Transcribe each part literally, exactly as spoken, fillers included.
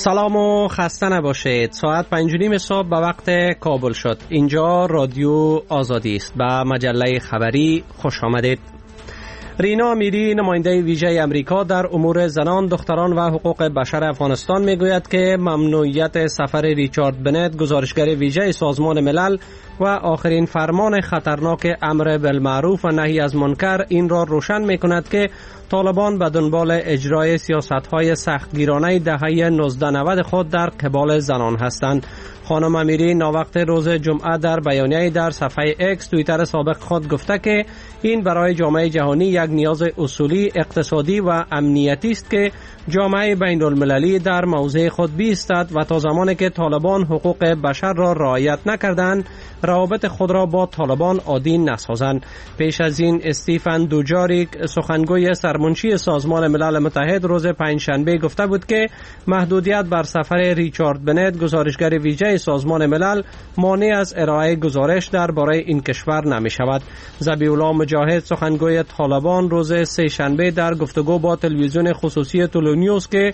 سلام و خسته نباشید. ساعت پنج و نیم صبح به وقت کابل شد. اینجا رادیو آزادی است. به مجله خبری خوش آمدید. رینا امیری، نماینده ویژه امریکا در امور زنان، دختران و حقوق بشر افغانستان میگوید که ممنوعیت سفر ریچارد بنت، گزارشگر ویژه سازمان ملل و آخرین فرمان خطرناک امر بالمعروف و نهی از منکر این را روشن میکند که طالبان به دنبال اجرای سیاست‌های سختگیرانه دهه نوزده نود خود در قبال زنان هستند. خانم امیری ناوقت روز جمعه در بیانیه‌ای در صفحه اکس توییتر سابق خود گفته که این برای جامعه جهانی یک نیاز اصولی، اقتصادی و امنیتی است که جامعه بین المللی در موضع خود بایستد و تا زمانی که طالبان حقوق بشر را رعایت نکردند، روابط خود را با طالبان عادی نسازند. پیش از این استیفن دوجاریک، سخنگوی سرمنشی سازمان ملل متحد، روز پنجشنبه گفته بود که محدودیت بر سفر ریچارد بنت، گزارشگر ویژه سازمان ملل، مانع از ارائه گزارش درباره این کشور نمی شود. ذبیح الله مجاهد، سخنگوی طالبان، روز سه شنبه در گفتگو با تلویزیون خصوصی تولونیوس که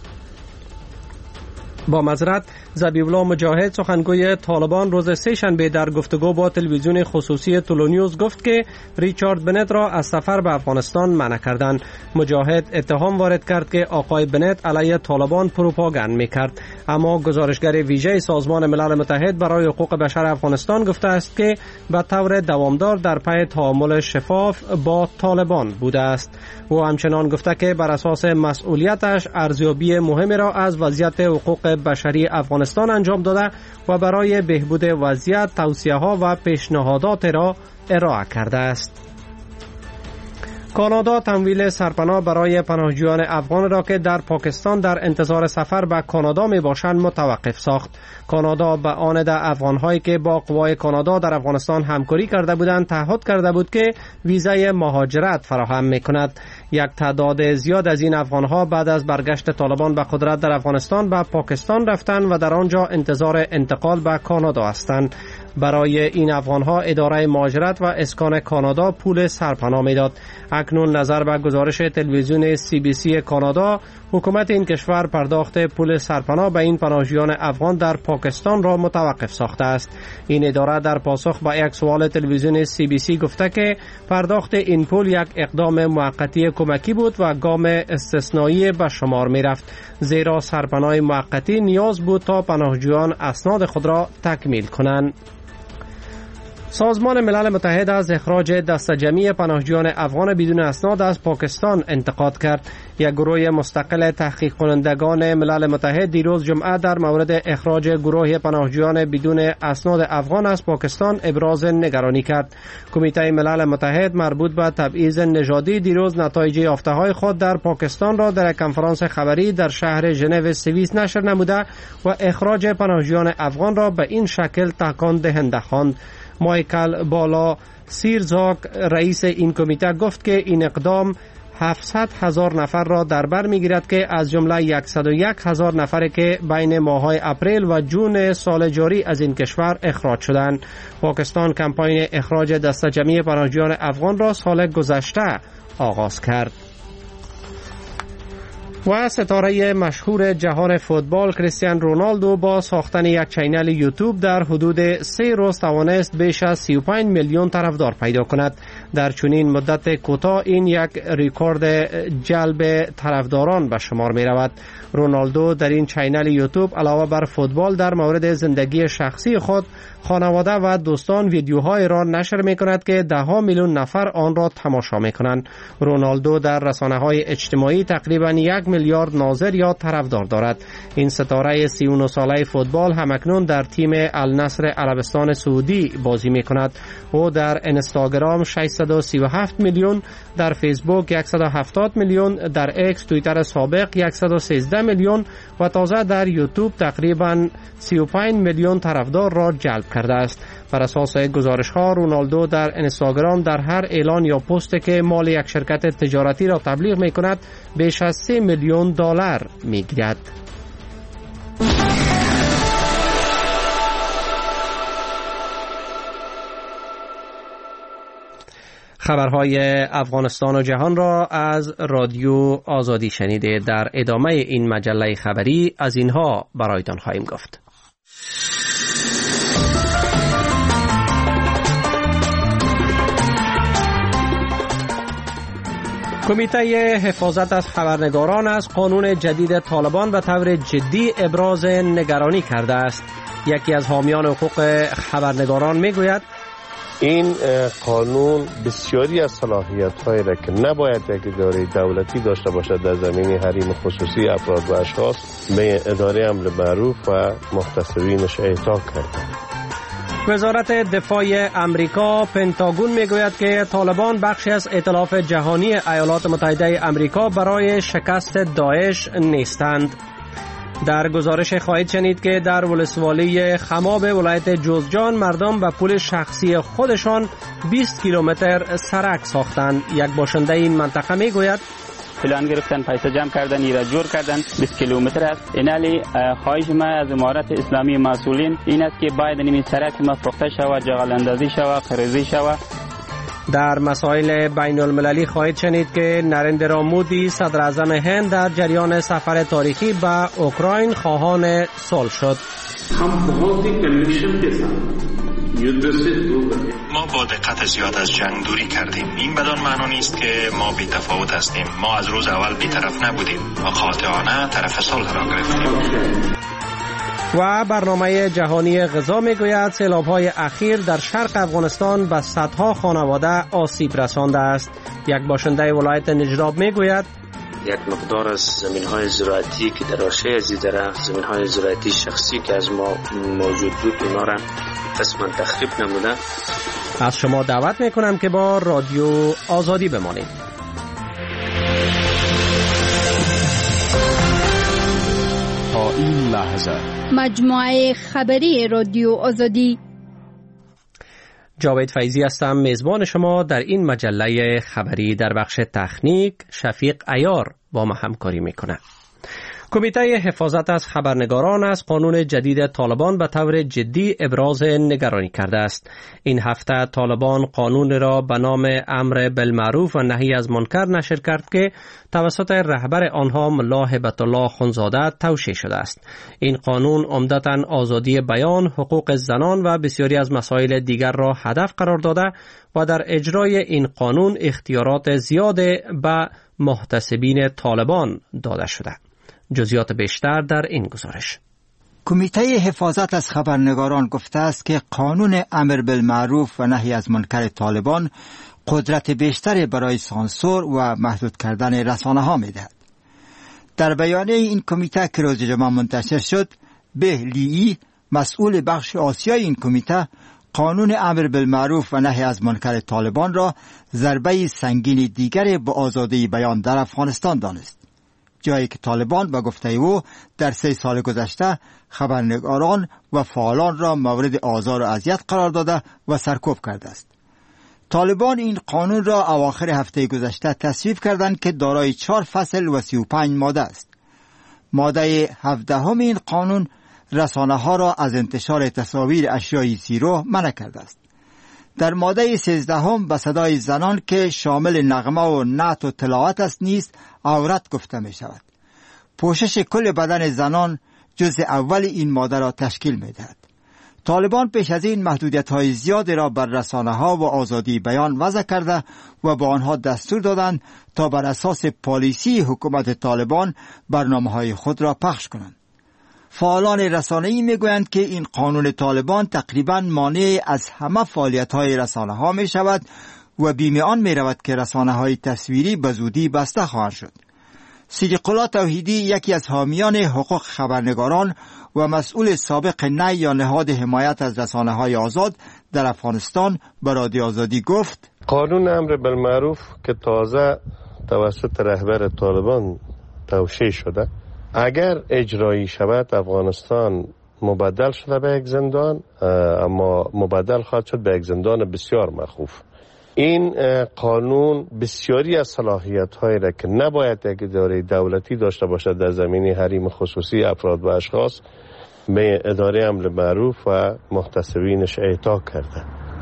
با معذرت ذبیح الله مجاهد سخنگوی طالبان روز سه شنبه در گفتگو با تلویزیون خصوصی تولونیوس گفت که ریچارد بنت را از سفر به افغانستان منع کردند. مجاهد اتهام وارد کرد که آقای بنت علیه طالبان پروپاگاند میکرد، اما گزارشگر ویژه سازمان ملل متحد برای حقوق بشر افغانستان گفته است که به طور دوامدار در پی تعامل شفاف با طالبان بوده است. او همچنان گفته که بر اساس مسئولیتش ارزیابی مهمی را از وضعیت حقوق بشری افغانستان انجام داده و برای بهبود وضعیت توصیه ها و پیشنهادات را ارائه کرده است. کانادا تمویل سرپناه برای پناهجویان افغان را که در پاکستان در انتظار سفر به کانادا می باشند متوقف ساخت. کانادا به آن ده افغان‌هایی که با قوای کانادا در افغانستان همکاری کرده بودند تعهد کرده بود که ویزای مهاجرت فراهم می کند. یک تعداد زیاد از این افغان‌ها بعد از برگشت طالبان به قدرت در افغانستان به پاکستان رفتند و در آنجا انتظار انتقال به کانادا هستند. برای این افغان‌ها اداره مهاجرت و اسکان کانادا پول سرپناه میداد. اکنون نظر به گزارش تلویزیون سی بی سی کانادا، حکومت این کشور پرداخت پول سرپناه به این پناهجویان افغان در پاکستان را متوقف ساخته است. این اداره در پاسخ به یک سوال تلویزیون سی بی سی گفته که پرداخت این پول یک اقدام موقتی کمکی بود و گام استثنایی به شمار می رفت، زیرا سرپناه موقتی نیاز بود تا پناهجویان اسناد خود را تکمیل کنند. سازمان ملل متحد از اخراج دسته جمعی پناهجویان افغان بدون اسناد از پاکستان انتقاد کرد. یک گروه مستقل تحقیق کنندگان ملل متحد دیروز جمعه در مورد اخراج گروه پناهجویان بدون اسناد افغان از پاکستان ابراز نگرانی کرد. کمیته ملل متحد مربوط به تبعیض نژادی دیروز نتایج یافته‌های خود در پاکستان را در کنفرانس خبری در شهر ژنو سوئیس نشر نموده و اخراج پناهجویان افغان را به این شکل تکان دهنده خواند. مایکل بالا سیرزاک، رئیس این کمیته، گفت که این اقدام هفتصد هزار نفر را در بر میگیرد که از جمله صد و یک هزار نفر که بین ماه‌های اپریل و جون سال جاری از این کشور اخراج شدند. پاکستان کمپاین اخراج دسته جمعی پناهجویان افغان را سال گذشته آغاز کرد. و ستاره مشهور جهان فوتبال کریستیانو رونالدو با ساختن یک چینل یوتیوب در حدود سه روز توانست بیش از سی و پنج میلیون طرفدار پیدا کند. در چنین مدت کوتاه این یک رکورد جلب طرفداران به شمار می رود. رونالدو در این چینل یوتیوب علاوه بر فوتبال در مورد زندگی شخصی خود، خانواده و دوستان ویدیوهای را نشر می کند که ده ها میلیون نفر آن را تماشا می کنند. رونالدو در رسانه‌های اجتماعی تقریبا یک میلیارد ناظر یا طرفدار دارد. این ستاره سی و نه ساله فوتبال همکنون در تیم النصر عربستان سعودی بازی می کند. او در اینستاگرام ششصد و سی و هفت میلیون، در فیسبوک صد و هفتاد میلیون، در اکس توییتر سابق صد و سیزده میلیون و تازه در یوتیوب تقریبا سی و پنج میلیون طرفدار را جلب کرده است. بر اساس گزارش ها رونالدو در اینستاگرام در هر اعلان یا پستی که مال یک شرکت تجارتی را تبلیغ می کند بیش از سه میلیون دلار می گیرد. خبرهای افغانستان و جهان را از رادیو آزادی شنیده. در ادامه این مجله خبری از اینها برایتان خواهیم گفت. کمیته حفاظت از خبرنگاران از قانون جدید طالبان به طور جدی ابراز نگرانی کرده است. یکی از حامیان حقوق خبرنگاران میگوید این قانون بسیاری از صلاحیت‌هایی را که نباید یک اداره دولتی داشته باشد در زمینه حریم خصوصی افراد و اشخاص به اداره امر معروف و محتسبینش اعطا کرده. وزارت دفاع امریکا پنتاگون میگوید که طالبان بخشی از ائتلاف جهانی ایالات متحده امریکا برای شکست داعش نیستند. در گزارش خواهید شنید که در ولسوالی خماب ولایت جوزجان مردم به پول شخصی خودشان بیست کیلومتر سرک ساختند. یک باشنده این منطقه میگوید پلان گرفتن، پیسه جمع کردن، ایراد جور کردن، بیست کیلومتر است. اینالی خواهش ما از امارت اسلامی مسئولین این است که باید این سرک ما فروخته شود، جغل اندازی شود، خریزی شود. در مسائل بین المللی خواهید شنید که نریندرا مودی صدر اعظم هند در جریان سفر تاریخی به اوکراین خواهان صلح شد. ما با دقت زیاد از جنگ دوری کردیم. این بدان معنی نیست که ما بی تفاوت هستیم. ما از روز اول بی طرف نبودیم و قاطعانه طرف صلح را گرفتیم. و برنامه جهانی غذا میگوید سیلاب‌های اخیر در شرق افغانستان به صدها خانواده آسیب رسانده است. یک باشنده ولایت نجراب میگوید یک مقدار از زمین‌های زراعتی که در حاشیه از دره، زمین‌های زراعتی شخصی که از ما موجود بود، اینا را قسماً تخریب نموده. از شما دعوت میکنم که با رادیو آزادی بمانید. تا این لحظه مجموعه خبری رادیو آزادی. جاوید فیضی هستم، میزبان شما در این مجله خبری. در بخش تکنیک شفیق عیار با ما همکاری میکنه. کمیته حفاظت از خبرنگاران از قانون جدید طالبان به طور جدی ابراز نگرانی کرده است. این هفته طالبان قانون را به نام امر بالمعروف و نهی از منکر نشر کرد که توسط رهبر آنها ملا هبت الله خونزاده توشیح شده است. این قانون عمدتاً آزادی بیان، حقوق زنان و بسیاری از مسائل دیگر را هدف قرار داده و در اجرای این قانون اختیارات زیاد به محتسبین طالبان داده شده. جزئیات بیشتر در این گزارش. کمیته حفاظت از خبرنگاران گفته است که قانون امر بالمعروف و نهی از منکر طالبان قدرت بیشتری برای سانسور و محدود کردن رسانه ها می دهد. در بیانیه این کمیته که روز جمعه منتشر شد، به لیی مسئول بخش آسیای این کمیته قانون امر بالمعروف و نهی از منکر طالبان را ضربه سنگین دیگر به آزادی بیان در افغانستان دانست، جایی که طالبان با گفته او در سه سال گذشته خبرنگاران و فعالان را مورد آزار و اذیت قرار داده و سرکوب کرده است. طالبان این قانون را اواخر هفته گذشته تصویب کردند که دارای چهار فصل و سی و پنج ماده است. ماده هفدهم این قانون رسانه ها را از انتشار تصاویر اشیای زیرو منع کرده است. در ماده سیزدهم به صدای زنان که شامل نغمه و نعت و تلاوت است نیست عورت گفته می شود. پوشش کل بدن زنان جزء اول این ماده را تشکیل می دهد. طالبان پیش از این محدودیت های زیاد را بر رسانه ها و آزادی بیان وضع کرده و با آنها دستور دادند تا بر اساس پالیسی حکومت طالبان برنامه های خود را پخش کنند. فعالان رسانه‌ای میگویند که این قانون طالبان تقریباً مانع از همه فعالیت‌های رسانه‌ها می‌شود و بیم آن می‌رود که رسانه‌های تصویری به زودی بسته خواهند شد. صدیق الله توحیدی، یکی از حامیان حقوق خبرنگاران و مسئول سابق نی یا نهاد حمایت از رسانه‌های آزاد در افغانستان، به رادیو آزادی گفت: قانون امر بالمعروف که تازه توسط رهبر طالبان توشیح شده، اگر اجرایی شود افغانستان مبدل شده به یک زندان، اما مبدل خواهد شد به یک زندان بسیار مخوف. این قانون بسیاری از صلاحیت‌هایی را که نباید یک اداره دولتی داشته باشد در زمینه حریم خصوصی افراد و اشخاص به اداره امر معروف و محتسبینش اعطا کرده.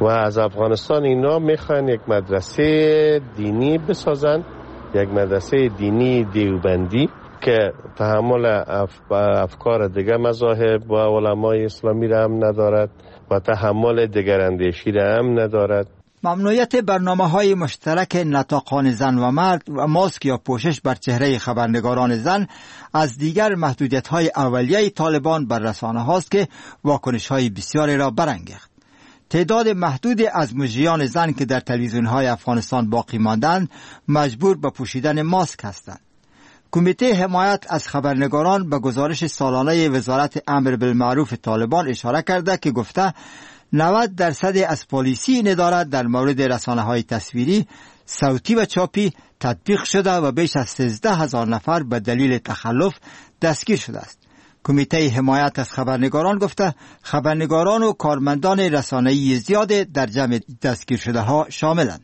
و از افغانستان اینا میخوان یک مدرسه دینی بسازن، یک مدرسه دینی دیوبندی که تحمل اف... افکار دیگه مذاهب و علمای اسلامی را هم ندارد و تحمل دگراندیشی را هم ندارد. ممنوعیت برنامه‌های مشترک نطاقان زن و مرد و ماسک یا پوشش بر چهره خبرنگاران زن از دیگر محدودیت‌های اولیه طالبان بر رسانه هاست که واکنش‌های بسیاری را برانگیخت. تعداد محدود از مجریان زن که در تلویزیون‌های افغانستان باقی ماندند مجبور به پوشیدن ماسک هستند. کمیته حمایت از خبرنگاران به گزارش سالانه وزارت امر بالمعروف طالبان اشاره کرده که گفته نود درصد از پالیسی ندارد در مورد رسانه‌های تصویری، صوتی و چاپی تطبیق شده و بیش از سیزده هزار نفر به دلیل تخلف دستگیر شده است. کمیته حمایت از خبرنگاران گفته خبرنگاران و کارمندان رسانه‌ای زیاد در جمع دستگیر شده ها شاملند.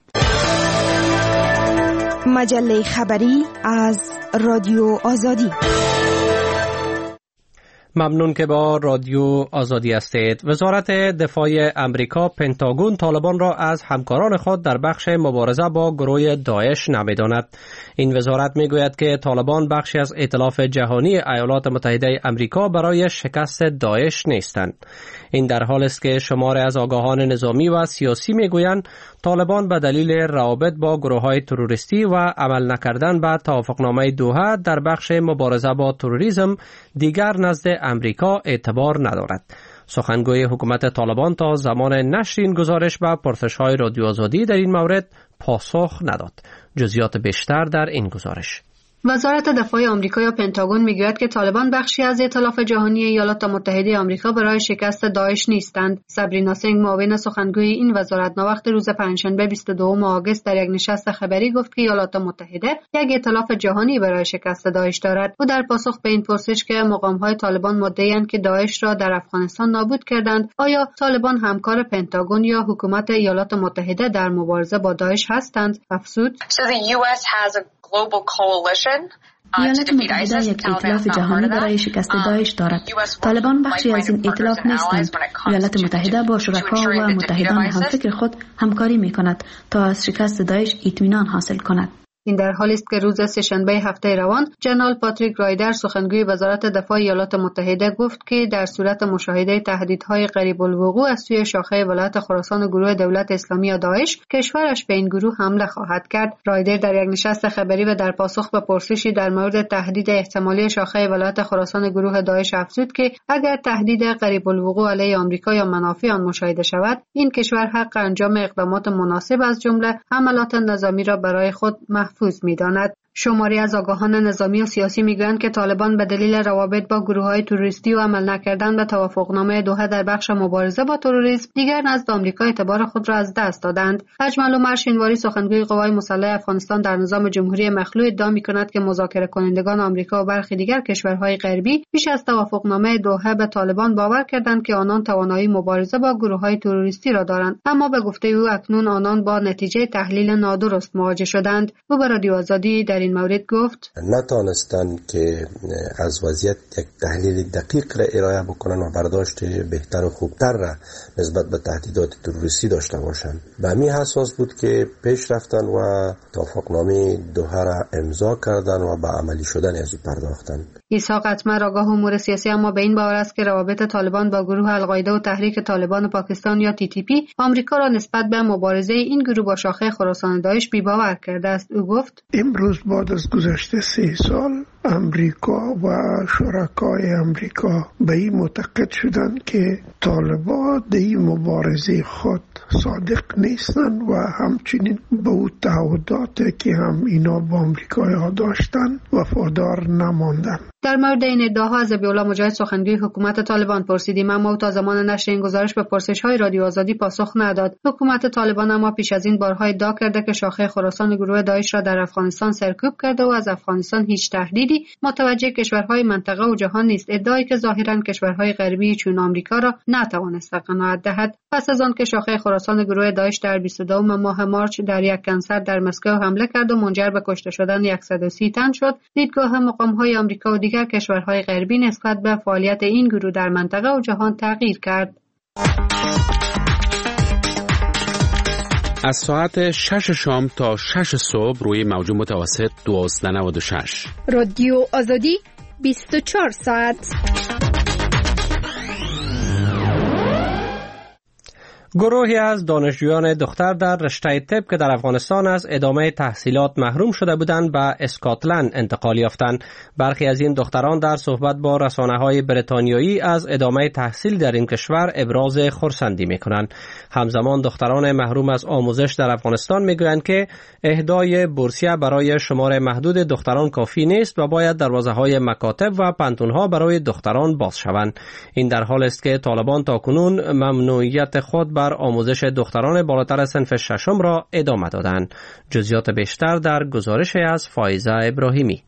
مجله خبری از رادیو آزادی. ممنون که با رادیو آزادی هستید. وزارت دفاع امریکا پنتاگون طالبان را از همکاران خود در بخش مبارزه با گروه داعش نمی‌داند. این وزارت میگوید که طالبان بخشی از ائتلاف جهانی ایالات متحده امریکا برای شکست داعش نیستند. این در حالی است که شماری از آگاهان نظامی و سیاسی میگویند طالبان به دلیل روابط با گروه‌های تروریستی و عمل نکردن به توافقنامه دوحه در بخش مبارزه با تروریسم دیگر نزد امریکا اعتبار ندارد. سخنگوی حکومت طالبان تا زمان نشر این گزارش به پرسش‌های رادیو آزادی در این مورد پاسخ نداد. جزئیات بیشتر در این گزارش. وزارت دفاع آمریکا یا پنتاگون میگوید که طالبان بخشی از ائتلاف جهانی ایالات متحده آمریکا برای شکست داعش نیستند. صبرینا سینگ معاون سخنگوی این وزارت ناوقت روز پنجشنبه بیست و دوم آگوست در یک نشست خبری گفت که ایالات متحده یک ائتلاف جهانی برای شکست داعش دارد. او در پاسخ به این پرسش که مقام‌های طالبان مدعی‌اند که داعش را در افغانستان نابود کردند، آیا طالبان همکار پنتاگون یا حکومت ایالات متحده در مبارزه با داعش هستند، افزود ایالات متحده یک ائتلاف جهانی برای شکست داعش دارد. طالبان بخشی از این ائتلاف نیستند. ایالات متحده با شرکا و متحدان همفکر خود همکاری می کند تا از شکست داعش اطمینان حاصل کند. این در حالی است که روز سه‌شنبه هفته روان جنرال پاتریک رایدر سخنگوی وزارت دفاع ایالات متحده گفت که در صورت مشاهده تهدیدهای قریب الوقوع از سوی شاخه ولایت خراسان گروه دولت اسلامی یا داعش، کشورش به این گروه حمله خواهد کرد. رایدر در یک نشست خبری و در پاسخ به پرسشی در مورد تهدید احتمالی شاخه ولایت خراسان گروه داعش افزود که اگر تهدید قریب الوقوع علیه آمریکا یا منافع آن مشاهده شود، این کشور حق انجام اقدامات مناسب از جمله حملات نظامی را برای خود محفوظ می‌داند. شماری از آگاهان نظامی و سیاسی میگویند که طالبان به دلیل روابط با گروه‌های تروریستی و عمل نکردن به توافقنامه دوحه در بخش مبارزه با تروریسم دیگر نزد آمریکا اعتبار خود را از دست دادند. اجمل عمر شینواری سخنگوی قوای مسلح افغانستان در نظام جمهوری مخلوع ادعا می‌کند که مذاکره کنندگان آمریکا و برخی دیگر کشورهای غربی پیش از توافقنامه دوحه به طالبان باور کردند که آنان توانایی مبارزه با گروه‌های تروریستی را دارند، اما به گفته او اکنون آنان با نتیجه تحلیل نادرست مواجه شدند. او به رادیو آزادی در این مورد گفت نتانستند که از وضعیت یک تحلیل دقیق را ارائه بکنن و برداشت بهتر و خوبتر را نسبت به تهدیدات تروریستی داشته باشند. به همین اساس بود که پیش رفتن و توافقنامه دوحه را امضا کردن و به عملی شدن از او پرداختند. اسحاق اتمر آگاه امور سیاسی اما به این باور است که روابط طالبان با گروه القاعده و تحریک طالبان پاکستان یا تی تی پی آمریکا را نسبت به مبارزه این گروه با شاخه خراسان داعش بی‌باور کرده است. او گفت امروز بعد از گذشته سه سال امریکا و شرکای امریکا به این معتقد شدند که طالبان در این مبارزه خود صادق نیستند و همچنین به او تعهداتی که هم اینا با امریکا داشتن وفادار نماندند. در مورد این ادعاها از ابی‌الله مجاهد سخنگوی حکومت طالبان پرسیدیم، اما او تا زمان نشر این گزارش به پرسش‌های رادیو آزادی پاسخ نداد. حکومت طالبان اما پیش از این بارها ادعا کرده که شاخه خراسان گروه داعش را در افغانستان سرکوب کرده و از افغانستان هیچ تهدیدی متوجه کشورهای منطقه و جهان نیست، ادعایی که ظاهراً کشورهای غربی چون آمریکا را نتوانست قناعت دهد. پس از آن که شاخه خراسان گروه داعش در بیست و دوم ماه مارچ در یک کنسرت در مسکو حمله کرد و منجر به کشته شدن صد و سی تن شد، دیدگاه مقام‌های آمریکا و دیگر کشورهای غربی نسبت به فعالیت این گروه در منطقه و جهان تغییر کرد. از ساعت شش شام تا شش صبح روی موج متوسط دویست و نود و شش. رادیو آزادی بیست و چهار ساعت. گروهی از دانشجویان دختر در رشته طب که در افغانستان از ادامه تحصیلات محروم شده بودند به اسکاتلند انتقال یافتند. برخی از این دختران در صحبت با رسانه‌های بریتانیایی از ادامه تحصیل در این کشور ابراز خرسندی می‌کنند. همزمان دختران محروم از آموزش در افغانستان می‌گویند که اهدای بورسیه برای شمار محدود دختران کافی نیست و باید دروازه‌های مکاتب و پانتون‌ها برای دختران باز شوند. این در حالی است که طالبان تاکنون ممنوعیت خود بر آموزش دختران بالاتر صنف ششم را ادامه دادند. جزئیات بیشتر در گزارش از فایزه ابراهیمی.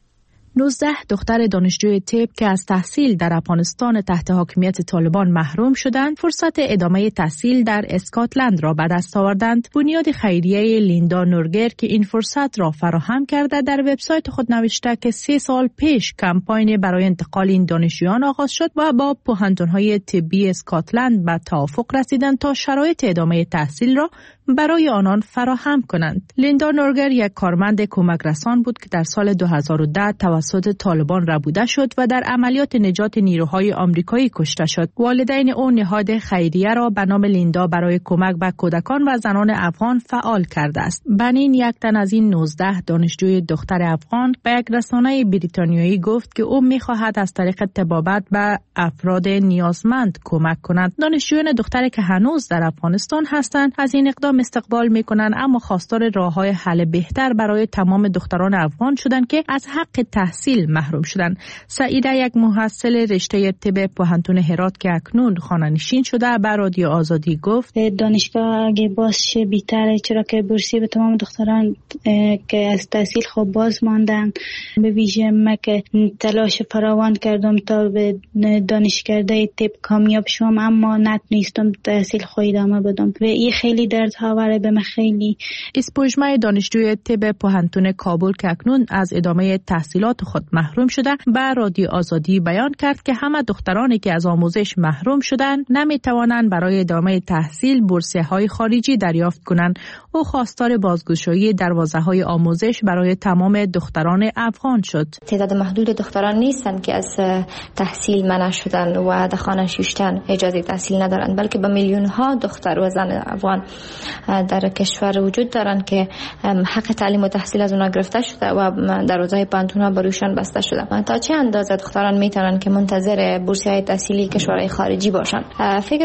نوزده دختر دانشجوی طب که از تحصیل در افغانستان تحت حاکمیت طالبان محروم شدند، فرصت ادامه تحصیل در اسکاتلند را به دست آوردند. بنیاد خیریه لیندا نورگر که این فرصت را فراهم کرده در وبسایت خود نوشته که سه سال پیش کمپاین برای انتقال این دانشجویان آغاز شد و با پوهنتون‌های طبی اسکاتلند به توافق رسیدند تا شرایط ادامه تحصیل را برای آنان فراهم کنند. لیندا نورگر یک کارمند کمک رسان بود که در سال دو هزار و ده توسط طالبان ربوده شد و در عملیات نجات نیروهای آمریکایی کشته شد. والدین او نهاد خیریه را به نام لیندا برای کمک به کودکان و زنان افغان فعال کرده است. بنین، یک تن از این نوزده دانشجوی دختر افغان، به یک رسانه بریتانیایی گفت که او می‌خواهد از طریق طبابت به افراد نیازمند کمک کند. دانشجویان دختری که هنوز در افغانستان هستند از این اقدام استقبال می‌کنند، اما خواستار راه‌های حل بهتر برای تمام دختران افغان شدند که از حق تحصیل محروم شدند. سعیده، یک محصل رشته طب پوهنتون هرات که اکنون خانه‌نشین شده، به رادیو آزادی گفت دانشگاه اگه باز شه بهتره، چرا که بورسیه به تمام دختران که از تحصیل خوب باز ماندن. به ویژه من که تلاش فراوان کردم تا به دانشکده طب کامیاب شوم، اما نتونستم تحصیل خود ادامه بدم و این خیلی درد ها واره به من خیلی. اسپوجمه دانشجوی طب پوهنتون کابل که اکنون از ادامه تحصیلات خود محروم شده، به رادیو آزادی بیان کرد که همه دخترانی که از آموزش محروم شدند نمیتوانند برای ادامه تحصیل بورسیه های خارجی دریافت کنند. او خواستار بازگشایی دروازه های آموزش برای تمام دختران افغان شد. تعداد محدود دختران نیستند که از تحصیل منع شدن و در خانه نشستن اجازه تحصیل ندارند، بلکه به میلیون ها دختر و زن افغان در کشور وجود دارند که حق تعلیم و تحصیل از اونها گرفته شده و دروازه پانتون‌ها بروشان بسته شده. تا چه اندازه دختران میتونن که منتظر بورسیه تحصیلی کشورهای خارجی باشن؟ فکر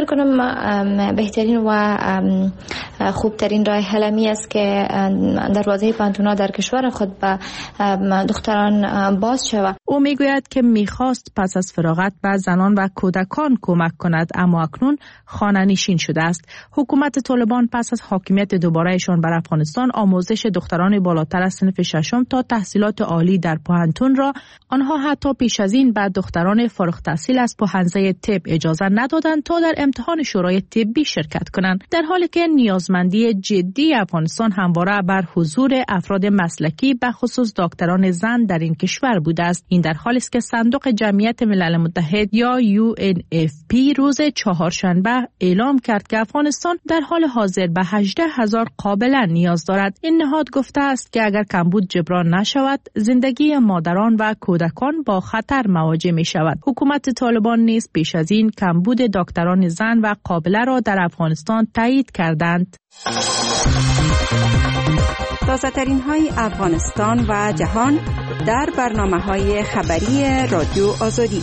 کنم بهترین و خوبترین راه حل می است که دروازه پانتون‌ها در کشور خود به دختران باز شود. او میگوید که میخواست پس از فراغت به زنان و کودکان کمک کند، اما اکنون خانه نشین شده است. حکومت طالبان پس از حاکمیت دوبارهشان بر افغانستان آموزش دختران بالاتر از صنف ششم تا تحصیلات عالی در پوهنتون را آنها حتی پیش از این به دختران فارغ التحصیل از پوهنځی طب اجازه ندادند تا در امتحان شورای طبی شرکت کنند، در حالی که نیازمندی جدی افغانستان همواره بر حضور افراد مسلکی به خصوص دکتران زن در این کشور بوده است. این در حالی است که صندوق جمعیت ملل متحد یا یو ان اف پی روز چهارشنبه اعلام کرد که افغانستان در حال حاضر به هجده هزار قابله نیاز دارد. این نهاد گفته است که اگر کمبود جبران نشود، زندگی مادران و کودکان با خطر مواجه می شود. حکومت طالبان نیز پیش از این کمبود دکتران زن و قابله را در افغانستان تایید کردند. تازه‌ترین های افغانستان و جهان در برنامه‌های خبری رادیو آزادی.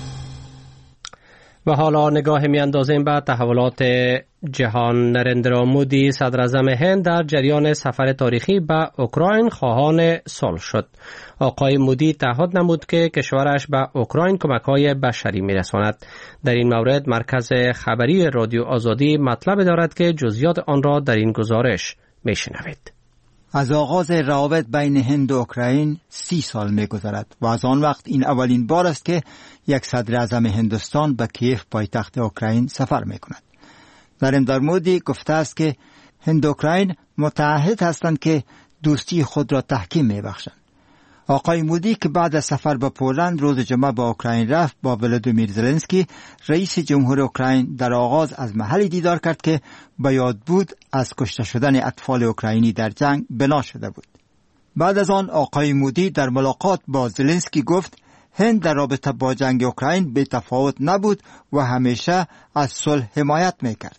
و حالا نگاه می اندازیم به تحولات جهان. نریندرا مودی صدر اعظم هند در جریان سفر تاریخی به اوکراین خواهان صلح شد. آقای مودی تعهد نمود که کشورش به اوکراین کمک‌های بشری می‌رساند. در این مورد مرکز خبری رادیو آزادی مطلب دارد که جزئیات آن را در این گزارش می‌شنوید. از آغاز روابط بین هند و اوکراین سی سال می‌گذرد و از آن وقت این اولین بار است که یک صدر اعظم هندوستان به کیف پایتخت اوکراین سفر می‌کند. نریندرا مودی گفته است که هند و اوکراین متعهد هستند که دوستی خود را تحکیم می‌بخشند. آقای مودی که بعد از سفر به پولند روز جمعه با اوکراین رفت، با ولادیمیر زلنسکی رئیس جمهور اوکراین در آغاز از محلی دیدار کرد که به یاد بود از کشته شدن اطفال اوکراینی در جنگ بنا شده بود. بعد از آن آقای مودی در ملاقات با زلنسکی گفت هند در رابطه با جنگ اوکراین بی تفاوت نبود و همیشه از صلح حمایت میکرد.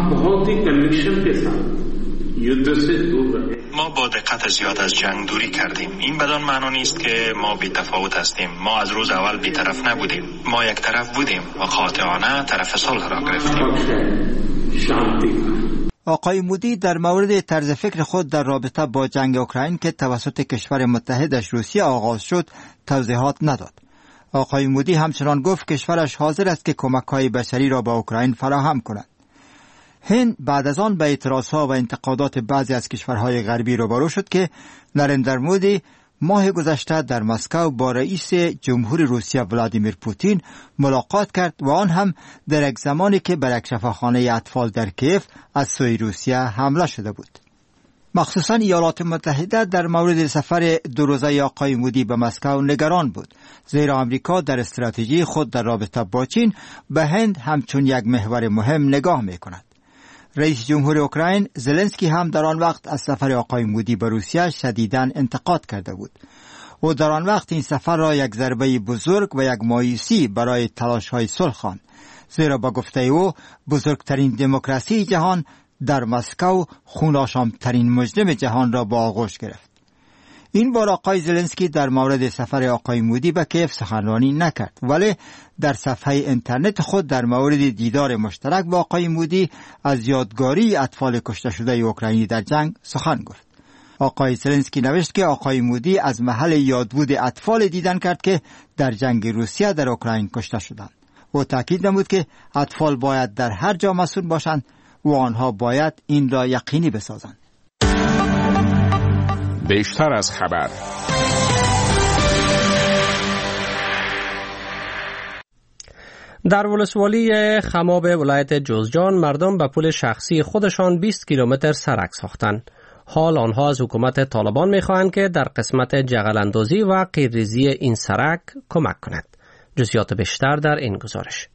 ما با دقت زیاد از جنگ دوری کردیم. این بدان معنا نیست که ما بی تفاوت هستیم. ما از روز اول بی طرف نبودیم. ما یک طرف بودیم و قاطعانه طرف صلح را گرفتیم. آقای مودی در مورد طرز فکر خود در رابطه با جنگ اوکراین که توسط کشور متحدش روسیه آغاز شد توضیحات نداد. آقای مودی همچنان گفت کشورش حاضر است که کمک‌های بشری را به اوکراین فراهم کند. هند بعد از آن به اعتراضها و انتقادات بعضی از کشورهای غربی روبرو شد که نریندر مودی ماه گذشته در مسکو با رئیس جمهور روسیه ولادیمیر پوتین ملاقات کرد و آن هم در یک زمانی که بر یک شفاخانه اطفال در کیف از سوی روسیه حمله شده بود. مخصوصا ایالات متحده در مورد سفر دو روزه آقای مودی به مسکو نگران بود، زیرا آمریکا در استراتژی خود در رابطه با چین به هند همچون یک محور مهم نگاه می‌کند. رئیس جمهور اوکراین زلنسکی هم در آن وقت از سفر آقای مودی به روسیه شدیداً انتقاد کرده بود. او در آن وقت این سفر را یک ضربه بزرگ و یک مایوسی برای تلاش‌های صلح خواند، زیرا با گفته او بزرگترین دموکراسی جهان در مسکو خون‌آشام‌ترین مجرم جهان را با آغوش گرفت. این بار آقای زلنسکی در مورد سفر آقای مودی به کیف سخنرانی نکرد، ولی در صفحه اینترنت خود در مورد دیدار مشترک با آقای مودی از یادگاری اطفال کشته شده اوکراینی در جنگ سخن گفت. آقای زلنسکی نوشت که آقای مودی از محل یادبود اطفال دیدن کرد که در جنگ روسیه در اوکراین کشته شدند. او تاکید نمود که اطفال باید در هر جا مسئول باشند و آنها باید این را یقینی بسازند. بیشتر از خبر. در ولسوالی خماب ولایت جوزجان مردم به پول شخصی خودشان بیست کیلومتر سرک ساختند. حال آنها از حکومت طالبان می‌خواهند که در قسمت جغل اندازی و قیرریزی این سرک کمک کند. جزئیات بیشتر در این گزارش.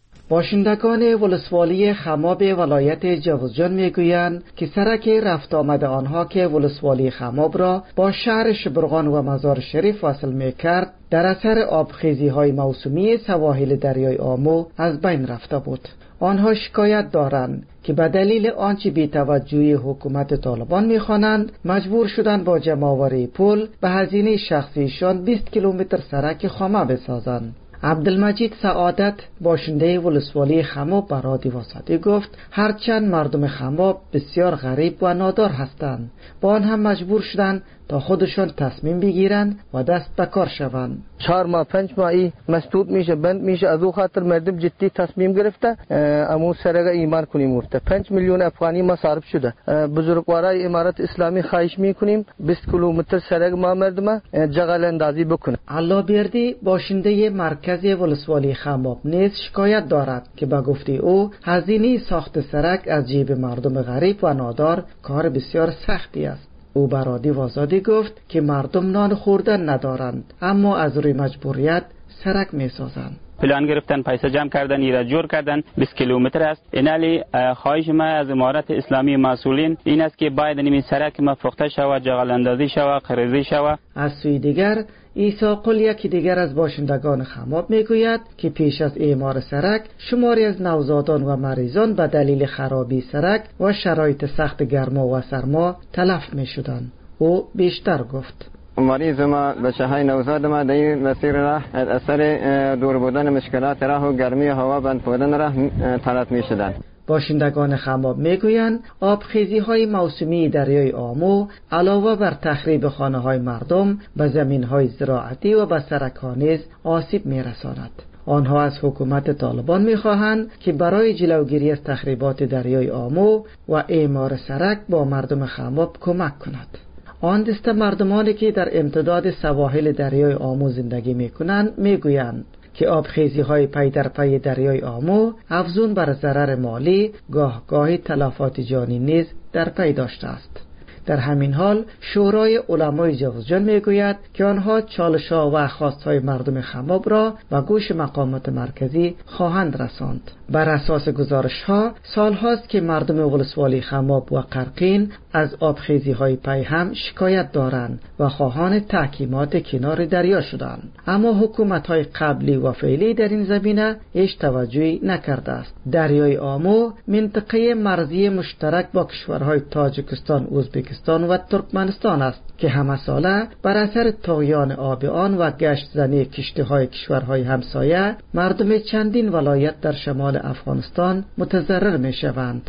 باشندگان ولسوالی خماب ولایت جوزجان میگویند که سرک رفت آمد آنها که ولسوالی خماب را با شهر شبرغان و مزار شریف وصل میکرد در اثر آبخیزی های موسمی سواحل دریای آمو از بین رفته بود. آنها شکایت دارند که به دلیل آنچه بی‌توجهی حکومت طالبان می‌خوانند مجبور شدند با جمع‌آوری پول به هزینه شخصیشان بیست کیلومتر سرک خامه بسازند. عبدالمجید سعادت باشنده ولسوالی خماب به رادیو واسطی گفت هرچند مردم خماب بسیار غریب و نادار هستند، با آن هم مجبور شدند تا خودشان تصمیم بگیرند و دست به کار شوند. چهار ماه پنج ماهی مسدود میشه، بند میشه. از او خاطر مردم جدی تصمیم گرفته امو سرگه ایمان کنیم. ورته پنج میلیون افغانی مصارف شده. بزرگوارای امارت اسلامی خواهش میکنیم بیست کیلومتر سرگ ما مردم جغل اندازی بکنه. الله بیردی باشنده مرکز ولسوالی خماب نیز شکایت دارد که به گفته او هزینه ساخت سرک از جیب مردم غریب و نادار کار بسیار سختی است. او به رادیو آزادی گفت که مردم نان خوردن ندارند اما از روی مجبوریت سرک می سازند. پلان گرفتن، پیسه جمع کردن، ایرا جور کردن. بیست کیلومتر است. اینالی خواهش ما از امارت اسلامی مسئولین این است که باید نمی سرک ما فروخته شود، جغل اندازی شود، قریزی شود. از سوی دیگر عیسی قل یکی دیگر از باشندگان خماب میگوید که پیش از اعمار سرک شماری از نوزادان و مریضان به دلیل خرابی سرک و شرایط سخت گرما و سرما تلف می شدند. او بیشتر گفت مریض ما بچه های نوزاد ما در این مسیر راه از اثر دور بودن مشکلات راه و گرمی هوا بند بودن راه تلف می شدند. باشندگان خماب میگویند آبخیزی های موسمی دریای آمو علاوه بر تخریب خانه های مردم به زمین های زراعتی و به سرک ها نیز آسیب میرساند. آنها از حکومت طالبان میخواهند که برای جلوگیری از تخریبات دریای آمو و اعمار سرک با مردم خماب کمک کند. آن دسته مردمانی که در امتداد سواحل دریای آمو زندگی میکنند میگویند که آبخیزی های پی در پی دریای آمو افزون بر ضرر مالی گاه گاهی تلفات جانی نیز در پی داشته است. در همین حال شورای علمای جوزجان میگوید که آنها چالش‌ها و خواست‌های مردم خماب را به گوش مقامات مرکزی خواهند رساند. بر اساس گزارش‌ها سال‌هاست که مردم ولسوالی خماب و قرقین از آبخیزی‌های پیهم شکایت دارند و خواهان تحکیمات کنار دریا شدند، اما حکومت‌های قبلی و فعلی در این زمینه هیچ توجهی نکرده است. دریای آمو منطقه مرزی مشترک با کشورهای تاجیکستان، ازبکستان و ترکمنستان است که همه ساله بر اثر طغیان آب آن و گشت زنی کشتی‌های کشورهای همسایه مردم چندین ولایت در شمال افغانستان متضرر می‌شوند.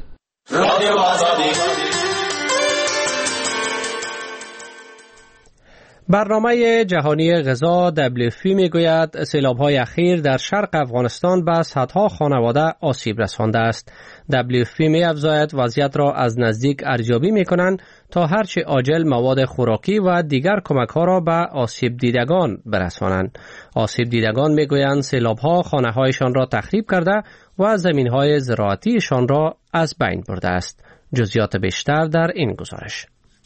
برنامه جهانی غذا دبلیو اف پی میگوید سیلاب‌های اخیر در شرق افغانستان به صدها خانواده آسیب رسانده است. دبلیو اف پی می‌افزاید وضعیت را از نزدیک ارزیابی می‌کنند تا هرچه عاجل مواد خوراکی و دیگر کمک‌ها را به آسیب دیدگان برسانند. آسیب دیدگان میگویند سیلاب‌ها خانه‌هایشان را تخریب کرده و زمین‌های زراعتیشان را از بین برده است. جزئیات بیشتر در این گزارش.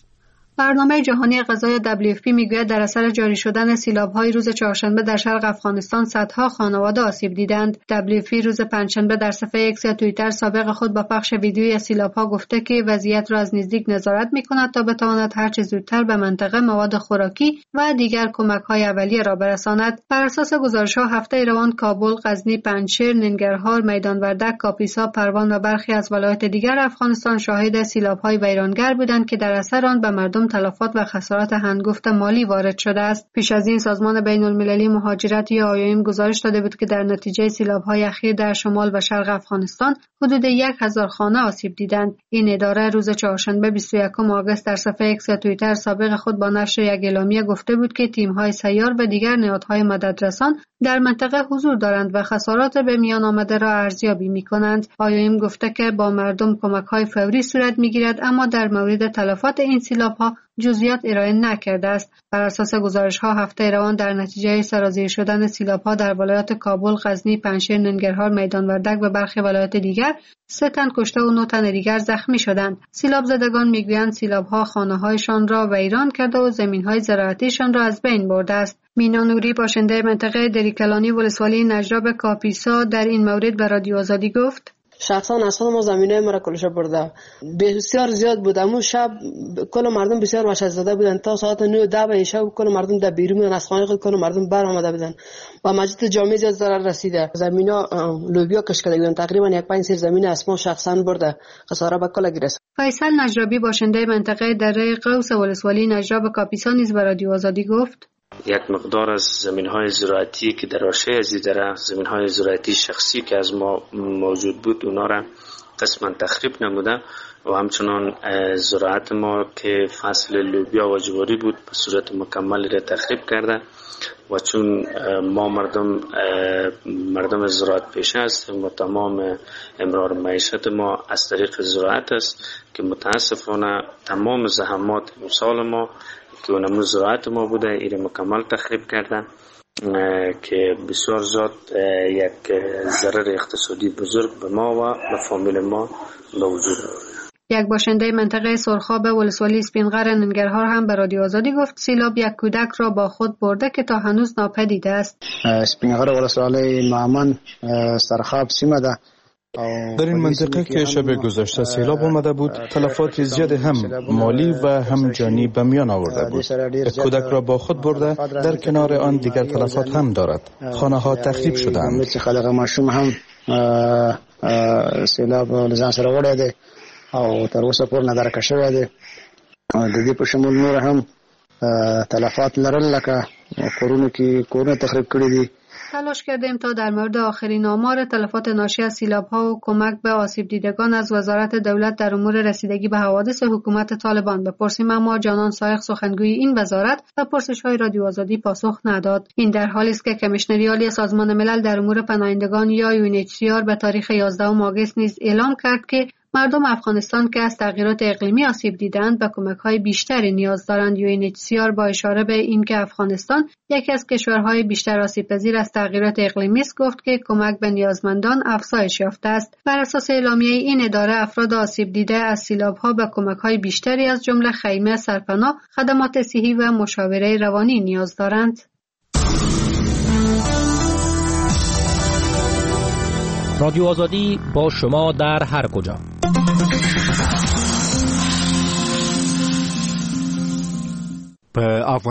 برنامه جهانی غذای دبلیو اف پی میگوید در اثر جاری شدن سیلاب‌های روز چهارشنبه در شرق افغانستان صدها خانواده آسیب دیدند. دبلیو اف پی روز پنجشنبه در صفحه ایکس یا توییتر سابق خود با پخش ویدیوی از سیلاب‌ها گفته که وضعیت را از نزدیک نظارت می‌کند تا بتواند هر چه زودتر به منطقه مواد خوراکی و دیگر کمک‌های اولیه را برساند. بر اساس گزارش‌ها هفته روان کابل، غزنی، پنجشیر، ننگرهار، میدان وردک، کاپیسا، پروان و برخی از ولایات دیگر افغانستان شاهد سیلاب‌های ویرانگر بودند که در اثر آن به مردم تلفات و خسارات هنگفت مالی وارد شده است. پیش از این سازمان بین المللی مهاجرت یا آی او ام گزارش داده بود که در نتیجه سیلاب‌های اخیر در شمال و شرق افغانستان حدود یک هزار خانه آسیب دیدند. این اداره روز چهارشنبه بیست و یکم آگوست در صفحه ایکس یا توییتر سابق خود با نشر یک اعلامیه گفته بود که تیم‌های سیار و دیگر نهادهای مددرسان در منطقه حضور دارند و خسارات به میان آمده را ارزیابی می‌کنند. آی او ام گفته که با مردم کمک‌های فوری صورت می‌گیرد، اما در مورد تلفات این سیلاب‌ها جزئیات ارائه نکرده است. بر اساس گزارش‌ها هفته روان در نتیجه سرازیر شدن سیلاب‌ها در ولایات کابل، غزنی، پنجشیر، ننگرهار، میدان وردک و برخی ولایات دیگر سه تن کشته و نه تن دیگر زخمی شدند. سیلاب زدگان میگویند سیلاب‌ها خانه‌هایشان را ویران کرده و زمین‌های زراعتیشان را از بین برده است. مینا نوری باشنده منطقه دریکلانی ولسوالی نجراب کاپیسا در این مورد به رادیو آزادی گفت: شخصا اصلا ما زمینه ما را کلشه برده بسیار زیاد بود. امون شب کل مردم بسیار مشهد زده بودن تا ساعت نه ده به شب کل مردم در بیرون بودن از خانه خود، کل مردم بر آمده بودن و مسجد جامع زیاد ضرر رسیده. زمینا لوبیا کش کرده بودن، تقریبا یک پنج سر زمین اسما شخصا برده خساره به کل گرفت. فیصل نجرابی باشنده منطقه دره قوس ولسوالی نجراب کاپیسا نیز به رادیو آزادی گفت: یک مقدار از زمین‌های زراعتی که در حاشیه از دره، زمین‌های زراعتی شخصی که از ما موجود بود، اونا را قسما تخریب نموده و همچنان زراعت ما که فصل لوبیا و جواری بود به صورت مکمل را تخریب کرده و چون ما مردم مردم زراعت پیشه هستیم و تمام امرار معیشت ما از طریق زراعت است که متاسفانه تمام زحمات امسال ما که اونمون زراعت ما بوده این مکمل تخریب کردن که بسیار زیاد یک ضرر اقتصادی بزرگ به ما و به فامیل ما به وجود آورده. یک باشنده منطقه سرخاب ولسوالی اسپینغر ننگرهار هم به رادیو آزادی گفت سیلاب یک کودک را با خود برده که تا هنوز ناپدید است. اسپینغر ولسوالی معمن سرخاب سیمه ده. در این منطقه که شب گذشته سیلاب آمده بود، تلفات زیاد هم مالی و هم جانی به میان آورده بود. کودک را با خود برده، در کنار آن دیگر تلفات هم دارد. خانه ها تخریب شدند. خلق ماشوم هم سیلاب لزان سره وړی دی او تر اوسه پورې درکه شوی دی. د دې په شمول نور هم تلفات لرل لکه کورونو کې کورونه تخریب کړي دي. تلاش کردیم تا در مورد آخرین آمار تلفات ناشی از سیلاب‌ها و کمک به آسیب دیدگان از وزارت دولت در امور رسیدگی به حوادث حکومت طالبان بپرسیم، اما جانان سایق سخنگوی این وزارت و پرسش‌های رادیو آزادی پاسخ نداد. این در حالی است که کمیشنری عالی سازمان ملل در امور پناهندگان یا یو ان اچ سی آر به تاریخ یازدهم آگوست نیز اعلام کرد که مردم افغانستان که از تغییرات اقلیمی آسیب دیدند به کمک‌های بیشتری نیاز دارند. یو این اچ سی آر با اشاره به اینکه افغانستان یکی از کشورهای بیشتر آسیب‌پذیر از تغییرات اقلیمی است گفت که کمک به نیازمندان افزایش یافته است. بر اساس اعلامیه این اداره افراد آسیب دیده از سیلاب‌ها به کمک‌های بیشتری از جمله خیمه، سرپناه، خدمات صحی و مشاوره روانی نیاز دارند. رادیو آزادی با شما در هر کجا.